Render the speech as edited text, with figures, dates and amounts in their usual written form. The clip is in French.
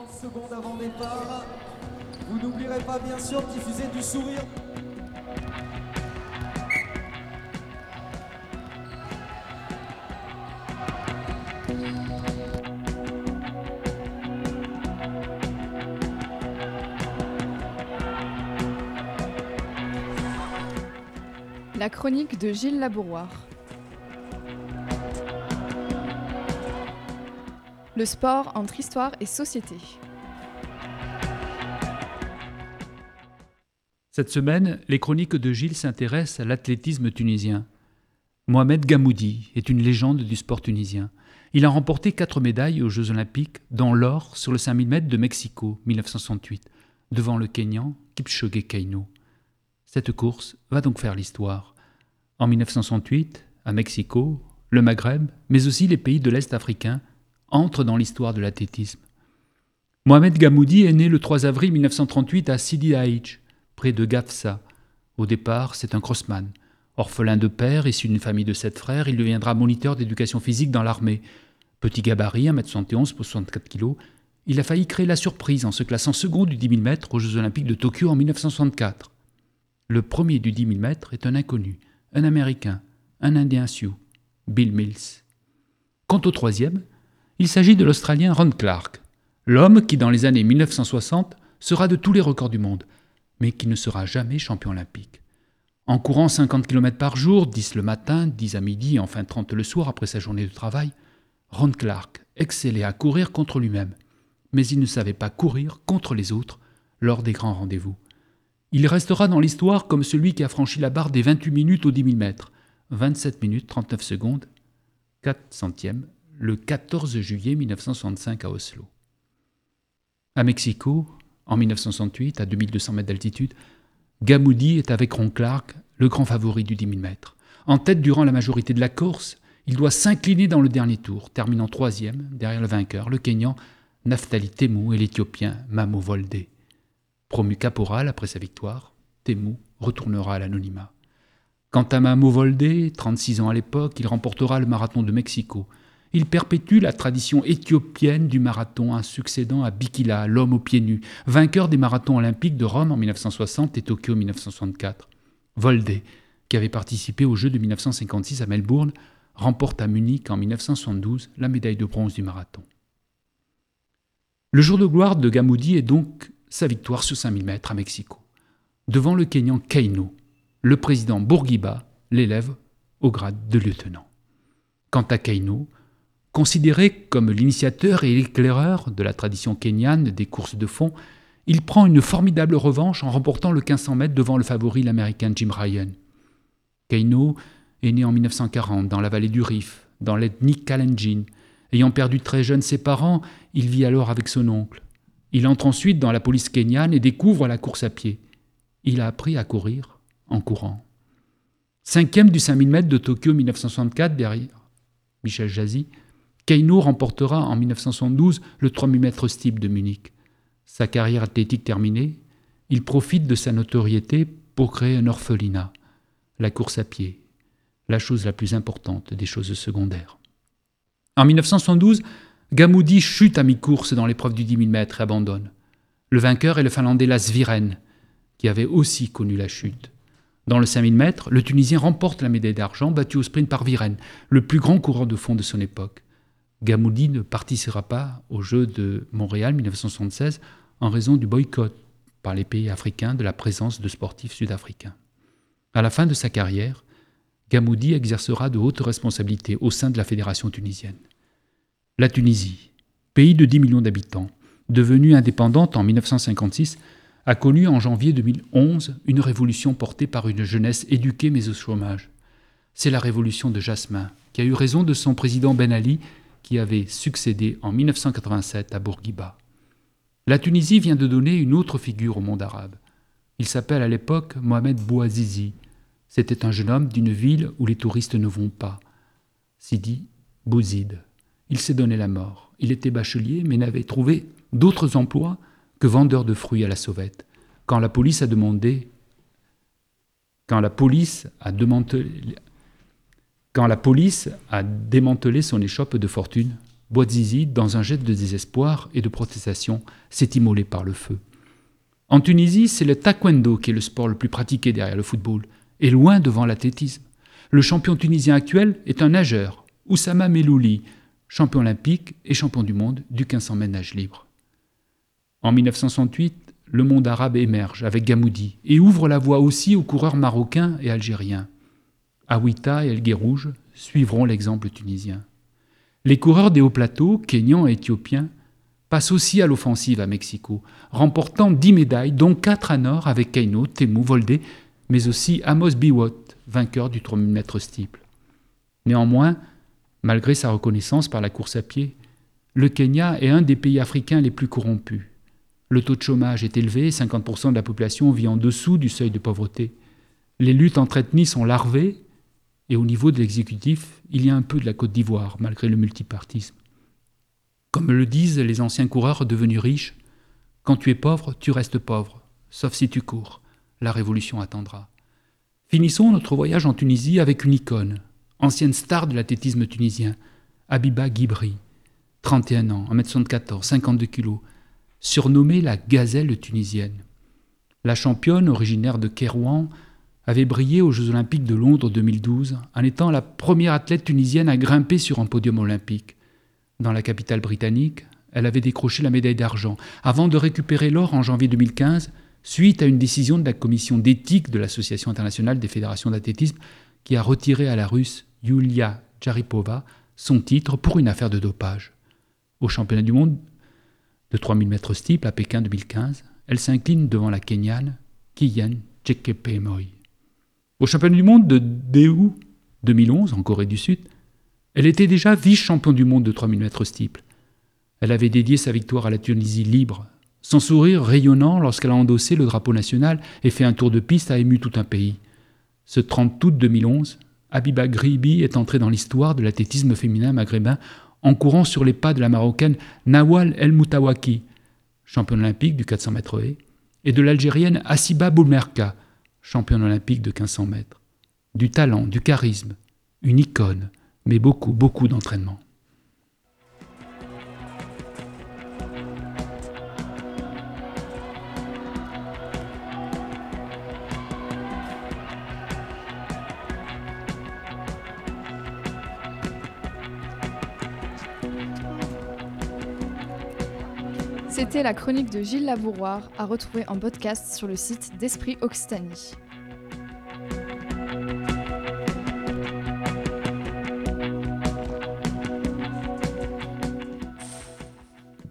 30 secondes avant le départ. Vous n'oublierez pas bien sûr de diffuser du sourire. La chronique de Gilles Labouroire. Le sport entre histoire et société. Cette semaine, les chroniques de Gilles s'intéressent à l'athlétisme tunisien. Mohamed Gamoudi est une légende du sport tunisien. Il a remporté 4 médailles aux Jeux Olympiques, dont l'or sur le 5000 mètres de Mexico, 1968, devant le Kényan Kipchoge Keino. Cette course va donc faire l'histoire. En 1968, à Mexico, le Maghreb, mais aussi les pays de l'Est africain, entrent dans l'histoire de l'athlétisme. Mohamed Gamoudi est né le 3 avril 1938 à Sidi Aïch, près de Gafsa. Au départ, c'est un crossman. Orphelin de père, issu d'une famille de 7 frères, il deviendra moniteur d'éducation physique dans l'armée. Petit gabarit, 1m71 pour 64 kg, il a failli créer la surprise en se classant second du 10 000 mètres aux Jeux Olympiques de Tokyo en 1964. Le premier du 10 000 mètres est un inconnu, un Américain, un Indien Sioux, Bill Mills. Quant au troisième, il s'agit de l'Australien Ron Clarke, l'homme qui dans les années 1960 sera de tous les records du monde, mais qui ne sera jamais champion olympique. En courant 50 km par jour, 10 le matin, 10 à midi et enfin 30 le soir après sa journée de travail, Ron Clarke excellait à courir contre lui-même, mais il ne savait pas courir contre les autres lors des grands rendez-vous. Il restera dans l'histoire comme celui qui a franchi la barre des 28 minutes au 10 000 mètres, 27 minutes 39 secondes, 4 centièmes, le 14 juillet 1965 à Oslo. À Mexico, en 1968, à 2200 mètres d'altitude, Gamoudi est avec Ron Clarke le grand favori du 10 000 mètres. En tête durant la majorité de la course, il doit s'incliner dans le dernier tour, terminant troisième derrière le vainqueur, le Kényan Naftali Temu et l'Éthiopien Mamo Wolde. Promu caporal après sa victoire, Temu retournera à l'anonymat. Quant à Mamo Wolde, 36 ans à l'époque, il remportera le marathon de Mexico. Il perpétue la tradition éthiopienne du marathon en succédant à Bikila, l'homme aux pieds nus, vainqueur des marathons olympiques de Rome en 1960 et Tokyo en 1964. Wolde, qui avait participé aux Jeux de 1956 à Melbourne, remporte à Munich en 1972 la médaille de bronze du marathon. Le jour de gloire de Gamoudi est donc sa victoire sur 5000 mètres à Mexico, devant le Kényan Keino. Le président Bourguiba l'élève au grade de lieutenant. Quant à Keino, considéré comme l'initiateur et l'éclaireur de la tradition kenyane des courses de fond, il prend une formidable revanche en remportant le 1500 mètres devant le favori l'américain Jim Ryan. Keino est né en 1940 dans la vallée du Rif, dans l'ethnie Kalenjin. Ayant perdu très jeune ses parents, il vit alors avec son oncle. Il entre ensuite dans la police kenyane et découvre la course à pied. Il a appris à courir en courant. 5e du 5000 mètres de Tokyo 1964 derrière Michel Jazzy, Keino remportera en 1972 le 3000 mètres steeple de Munich. Sa carrière athlétique terminée, il profite de sa notoriété pour créer un orphelinat, la course à pied, la chose la plus importante des choses secondaires. En 1972, Gamoudi chute à mi-course dans l'épreuve du 10 000 mètres et abandonne. Le vainqueur est le Finlandais Lasse Viren, qui avait aussi connu la chute. Dans le 5000 mètres, le Tunisien remporte la médaille d'argent, battu au sprint par Viren, le plus grand coureur de fond de son époque. Gamoudi ne participera pas aux Jeux de Montréal 1976 en raison du boycott par les pays africains de la présence de sportifs sud-africains. À la fin de sa carrière, Gamoudi exercera de hautes responsabilités au sein de la fédération tunisienne. La Tunisie, pays de 10 millions d'habitants, devenue indépendante en 1956, a connu en janvier 2011 une révolution portée par une jeunesse éduquée mais au chômage. C'est la révolution de Jasmin, qui a eu raison de son président Ben Ali, qui avait succédé en 1987 à Bourguiba. La Tunisie vient de donner une autre figure au monde arabe. Il s'appelle à l'époque Mohamed Bouazizi. C'était un jeune homme d'une ville où les touristes ne vont pas. Sidi Bouzid. Il s'est donné la mort. Il était bachelier, mais n'avait trouvé d'autres emplois que vendeur de fruits à la sauvette. Quand la police a démantelé son échoppe de fortune, Bouazizi, dans un jet de désespoir et de protestation, s'est immolé par le feu. En Tunisie, c'est le taekwondo qui est le sport le plus pratiqué derrière le football, et loin devant l'athlétisme. Le champion tunisien actuel est un nageur, Oussama Melouli, champion olympique et champion du monde du 1500 mètres nage libre. En 1968, le monde arabe émerge avec Gamoudi et ouvre la voie aussi aux coureurs marocains et algériens. Aouita et El Guérouj suivront l'exemple tunisien. Les coureurs des hauts plateaux, kenyans et éthiopiens, passent aussi à l'offensive à Mexico, remportant 10 médailles, dont 4 en or avec Keino, Temu, Voldé, mais aussi Amos Biwott, vainqueur du 3000 mètres steeple. Néanmoins, malgré sa reconnaissance par la course à pied, le Kenya est un des pays africains les plus corrompus. Le taux de chômage est élevé, 50% de la population vit en dessous du seuil de pauvreté. Les luttes entre ethnies sont larvées, et au niveau de l'exécutif, il y a un peu de la Côte d'Ivoire, malgré le multipartisme. Comme le disent les anciens coureurs devenus riches, quand tu es pauvre, tu restes pauvre, sauf si tu cours. La révolution attendra. Finissons notre voyage en Tunisie avec une icône, ancienne star de l'athlétisme tunisien, Habiba Guibri, 31 ans, 1m74, 52 kg, surnommée la gazelle tunisienne. La championne, originaire de Kérouan, avait brillé aux Jeux Olympiques de Londres 2012 en étant la première athlète tunisienne à grimper sur un podium olympique. Dans la capitale britannique, elle avait décroché la médaille d'argent avant de récupérer l'or en janvier 2015 suite à une décision de la commission d'éthique de l'Association internationale des fédérations d'athlétisme qui a retiré à la Russe Yulia Jaripova son titre pour une affaire de dopage. Au championnat du monde de 3000 mètres steeple à Pékin 2015, elle s'incline devant la Kenyane Kiyen Chepkemoi. Au championnat du monde de Daegu 2011 en Corée du Sud, elle était déjà vice-champion du monde de 3000 mètres steeple. Elle avait dédié sa victoire à la Tunisie libre. Son sourire rayonnant lorsqu'elle a endossé le drapeau national et fait un tour de piste a ému tout un pays. Ce 30 août 2011, Habiba Guibri est entrée dans l'histoire de l'athlétisme féminin maghrébin en courant sur les pas de la Marocaine Nawal El Moutawaki, championne olympique du 400 mètres haies, et de l'Algérienne Hassiba Boumerka, championne olympique de 1500 mètres. Du talent, du charisme, une icône, mais beaucoup, beaucoup d'entraînement. C'était la chronique de Gilles Labouroir à retrouver en podcast sur le site d'Esprit Occitanie.